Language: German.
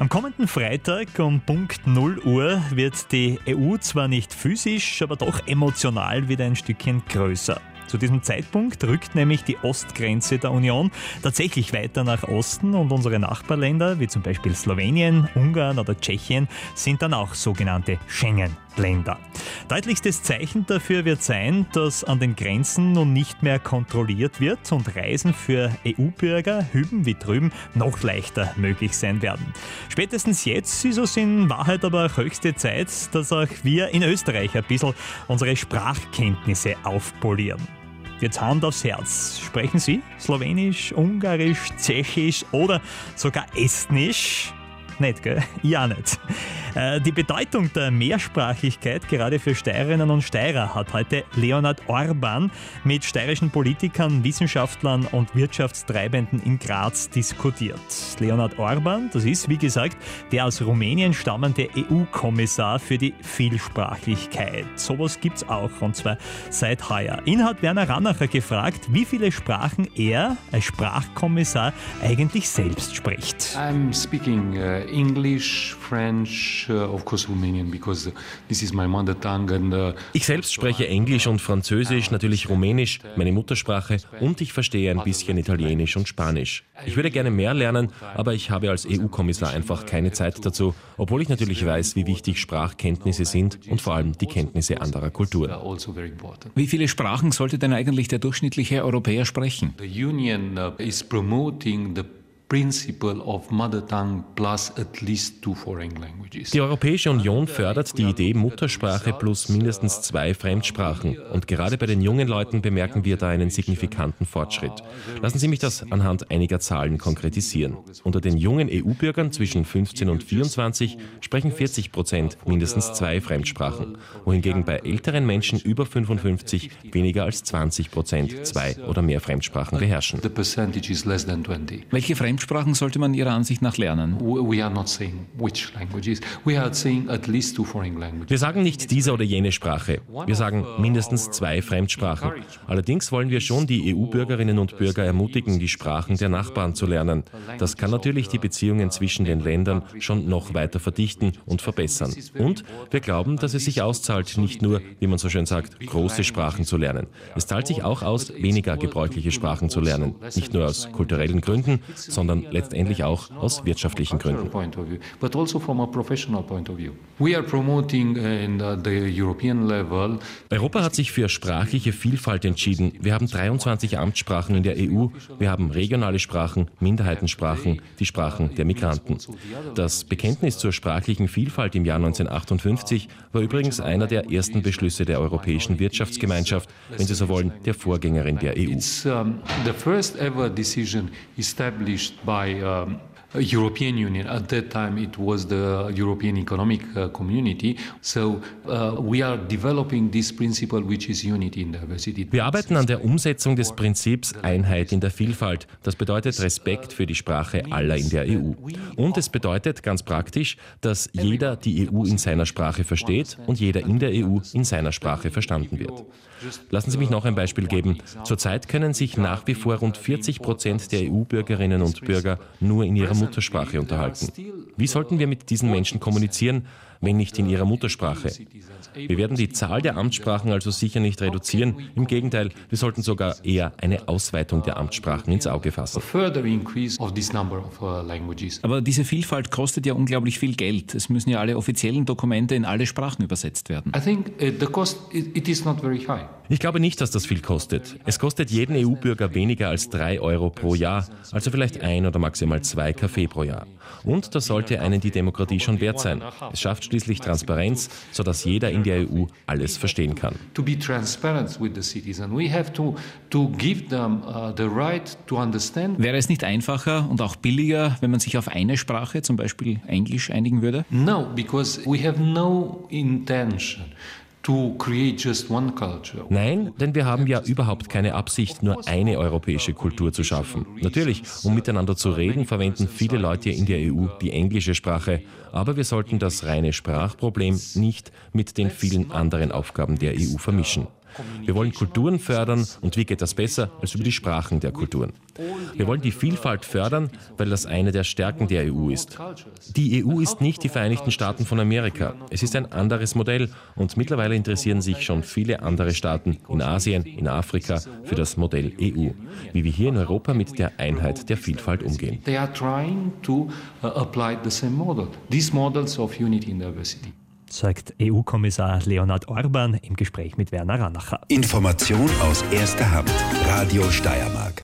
Am kommenden Freitag um Punkt 0 Uhr wird die EU zwar nicht physisch, aber doch emotional wieder ein Stückchen größer. Zu diesem Zeitpunkt rückt nämlich die Ostgrenze der Union tatsächlich weiter nach Osten und unsere Nachbarländer, wie zum Beispiel Slowenien, Ungarn oder Tschechien, sind dann auch sogenannte Schengen-Länder. Deutlichstes Zeichen dafür wird sein, dass an den Grenzen nun nicht mehr kontrolliert wird und Reisen für EU-Bürger hüben wie drüben noch leichter möglich sein werden. Spätestens jetzt ist es in Wahrheit aber auch höchste Zeit, dass auch wir in Österreich ein bisschen unsere Sprachkenntnisse aufpolieren. Jetzt Hand aufs Herz. Sprechen Sie Slowenisch, Ungarisch, Tschechisch oder sogar Estnisch? Nicht, gell? Ja, nicht. Die Bedeutung der Mehrsprachigkeit gerade für Steirerinnen und Steirer hat heute Leonhard Orban mit steirischen Politikern, Wissenschaftlern und Wirtschaftstreibenden in Graz diskutiert. Leonhard Orban, das ist, wie gesagt, der aus Rumänien stammende EU-Kommissar für die Vielsprachigkeit. Sowas gibt's auch, und zwar seit heuer. Ihn hat Werner Rannacher gefragt, wie viele Sprachen er als Sprachkommissar eigentlich selbst spricht. I'm speaking English, French, of course Romanian, because this is my mother tongue. And, ich selbst spreche Englisch und Französisch, natürlich Rumänisch, meine Muttersprache, und ich verstehe ein bisschen Italienisch und Spanisch. Ich würde gerne mehr lernen, aber ich habe als EU-Kommissar einfach keine Zeit dazu, obwohl ich natürlich weiß, wie wichtig Sprachkenntnisse sind und vor allem die Kenntnisse anderer Kulturen. Wie viele Sprachen sollte denn eigentlich der durchschnittliche Europäer sprechen? The Union is promoting the principle of mother tongue plus at least 2 foreign languages. Die Europäische Union fördert die Idee Muttersprache plus mindestens 2 Fremdsprachen. Und gerade bei den jungen Leuten bemerken wir da einen signifikanten Fortschritt. Lassen Sie mich das anhand einiger Zahlen konkretisieren. Unter den jungen EU-Bürgern zwischen 15 und 24 sprechen 40% mindestens 2 Fremdsprachen, wohingegen bei älteren Menschen über 55 weniger als 20% 2 oder mehr Fremdsprachen beherrschen. The percentage is less than 20. Welche Fremdsprachen sollte man Ihrer Ansicht nach lernen? We are not saying which languages. We are saying at least 2 foreign languages. Wir sagen nicht diese oder jene Sprache. Wir sagen mindestens 2 Fremdsprachen. Allerdings wollen wir schon die EU-Bürgerinnen und Bürger ermutigen, die Sprachen der Nachbarn zu lernen. Das kann natürlich die Beziehungen zwischen den Ländern schon noch weiter verdichten und verbessern. Und wir glauben, dass es sich auszahlt, nicht nur, wie man so schön sagt, große Sprachen zu lernen. Es zahlt sich auch aus, weniger gebräuchliche Sprachen zu lernen. Nicht nur aus kulturellen Gründen, sondern letztendlich auch aus wirtschaftlichen Gründen. Europa hat sich für sprachliche Vielfalt entschieden. Wir haben 23 Amtssprachen in der EU. Wir haben regionale Sprachen, Minderheitensprachen, die Sprachen der Migranten. Das Bekenntnis zur sprachlichen Vielfalt im Jahr 1958 war übrigens einer der ersten Beschlüsse der Europäischen Wirtschaftsgemeinschaft, wenn Sie so wollen, der Vorgängerin der EU. It's the first ever decision established by European Union. At that time it was the European Economic Community. So we are developing this principle which is unity in diversity. Wir arbeiten an der Umsetzung des Prinzips Einheit in der Vielfalt. Das bedeutet Respekt für die Sprache aller in der EU. Und es bedeutet ganz praktisch, dass jeder die EU in seiner Sprache versteht und jeder in der EU in seiner Sprache verstanden wird. Lassen Sie mich noch ein Beispiel geben. Zurzeit können sich nach wie vor rund 40% der EU-Bürgerinnen und Bürger nur in ihrer Muttersprache unterhalten. Wie sollten wir mit diesen Menschen kommunizieren, wenn nicht in ihrer Muttersprache? Wir werden die Zahl der Amtssprachen also sicher nicht reduzieren. Im Gegenteil, wir sollten sogar eher eine Ausweitung der Amtssprachen ins Auge fassen. Aber diese Vielfalt kostet ja unglaublich viel Geld. Es müssen ja alle offiziellen Dokumente in alle Sprachen übersetzt werden. I think the cost it is not very high. Ich glaube nicht, dass das viel kostet. Es kostet jeden EU-Bürger weniger als 3 Euro pro Jahr, also vielleicht 1 oder maximal 2 Kaffee pro Jahr. Und das sollte einen die Demokratie schon wert sein. Es schafft schließlich Transparenz, sodass jeder in der EU alles verstehen kann. To be transparent with the citizens, we have to give them the right to understand. Wäre es nicht einfacher und auch billiger, wenn man sich auf eine Sprache, zum Beispiel Englisch, einigen würde? No, because we have no intention to create just one culture. Nein, denn wir haben ja überhaupt keine Absicht, nur eine europäische Kultur zu schaffen. Natürlich, um miteinander zu reden, verwenden viele Leute in der EU die englische Sprache. Aber wir sollten das reine Sprachproblem nicht mit den vielen anderen Aufgaben der EU vermischen. Wir wollen Kulturen fördern und wie geht das besser als über die Sprachen der Kulturen? Wir wollen die Vielfalt fördern, weil das eine der Stärken der EU ist. Die EU ist nicht die Vereinigten Staaten von Amerika. Es ist ein anderes Modell und mittlerweile interessieren sich schon viele andere Staaten in Asien, in Afrika für das Modell EU, wie wir hier in Europa mit der Einheit der Vielfalt umgehen. They are trying to apply the same model, these models of unity and diversity. Sagt EU-Kommissar Leonhard Orban im Gespräch mit Werner Ranacher. Information aus erster Hand. Radio Steiermark.